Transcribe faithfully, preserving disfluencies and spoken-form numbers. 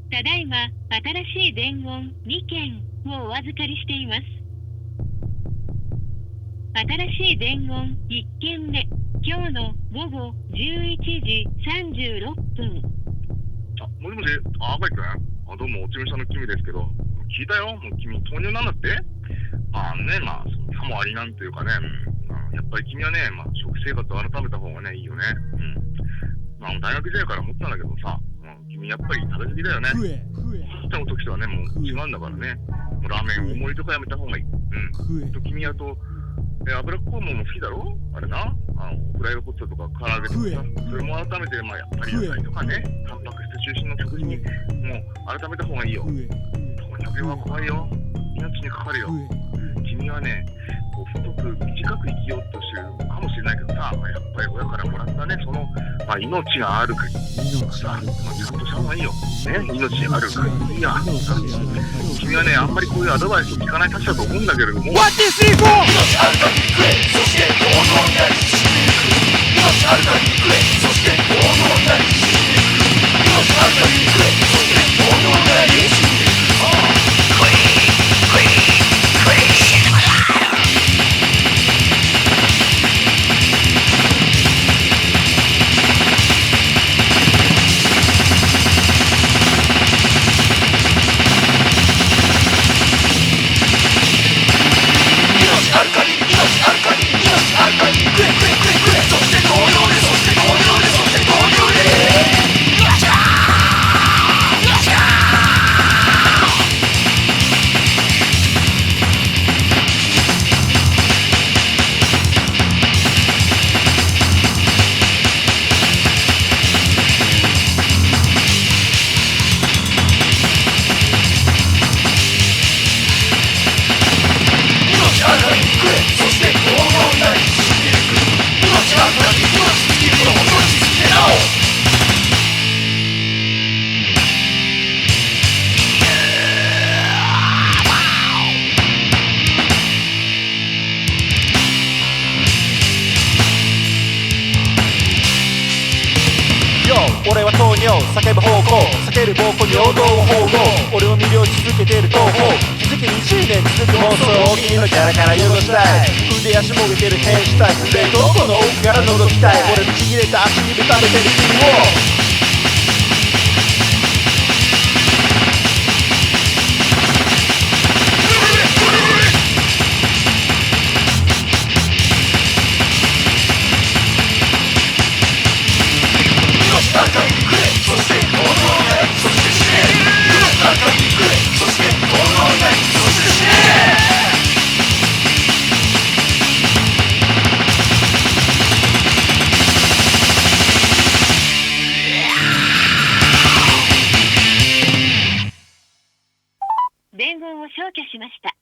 ただいま新しい伝言にけんをお預かりしています。新しい伝言いっけんめ、今日の午後じゅういちじさんじゅうろっぷん。 あ、もしもし、あ、赤井くん。あ、どうも、おちみさんの君ですけど、聞いたよ。もう君、糖尿なんだって。まあね、まあ、さもありなんていうかね、うん、やっぱり君はね、まあ、食生活を改めた方がね、いいよね。うん。まあ、大学時代から思ったんだけどさ、うん、君やっぱり食べ過ぎだよね。人の時とはね、もう違うんだからね。もうラーメン大盛りとかやめた方がいい。うん。と君はと、え、脂っこいものも好きだろあれな。あの、フライドポテトとか唐揚げとかさ、それも改めて、まあ、やっぱり野菜とかね、タンパク質中心の食事に、もう改めた方がいいよ。糖尿病は怖いよ。命にかかるよ。君はね、こう太く短く生きようとしてるかもしれないけどさ、まあ、やっぱり親からもらったね、その、まあ、命がある限りとかさ、まあ、ちゃんとした方がいいよ。ね、命ある限りや。君はね、あんまりこういうアドバイスを聞かないたちだと思うんだけれども。 What is it for? 命ある限り食え、そして行動になり死んでいく。命ある限り食え、そして行動になり死んでいく。命ある限り食え、そして行動になり死んでいく。食い、食い、食い死ぬわよ。ある限り、命ある限り、命ある限り、食え食え食え食え、そして行動で、そして行動で、そして行動で、よっしゃーよっしゃ命ある限り食え、そして行動になり死んでいく。命ある限り命尽きるのも命尽きてなお。俺は糖尿、叫ぶ方向、避ける暴行、尿道を縫合。俺を魅了し続けてる東方、気づけにじゅうねん続く妄想を君のキャラから汚したい。腕足もげてる変死体、冷凍庫の奥から覗きたい。俺のちぎれた足指食べてる君を。命ある限り食え、そして行動になり、そして死ね。命ある限り食え、そして行動になり、そして死ね。 伝言を消去しました。